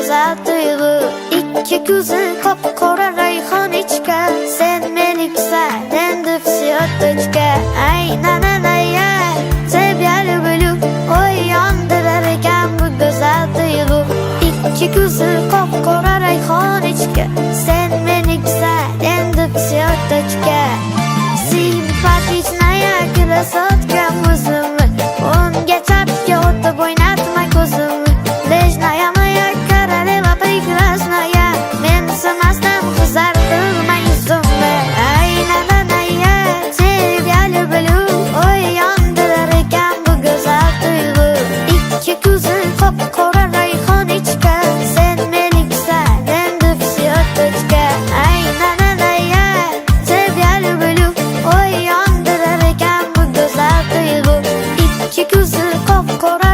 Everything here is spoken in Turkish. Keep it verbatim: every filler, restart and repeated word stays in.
güzel duygu. İki ko'zi qop-qora rayhonechka, sen meniksan endi syotechka. Aynan-ay, sevgili bo'lib o'yandirar ekan bu go'zal duygu. İki ko'zi qop-qora rayhonechka, sen meniksan endi syotechka. Simpatichная krasotka o'zimni, unga chapga o'tib o'ynatma ko'zimni. Lejnaya moya koroleva прекрасная, men simasdan qizartirma yuzimni. Aynan-ay, sevgili bo'lib o'yandirar ekan bu go'zal duygu. İki ko'zi qop-qora rayhonechka, sen meniksan endi syotechka. Aynan-ay, sevgili bo'lib o'yandirar ekan bu go'zal duygu. İki ko'zi qop-qora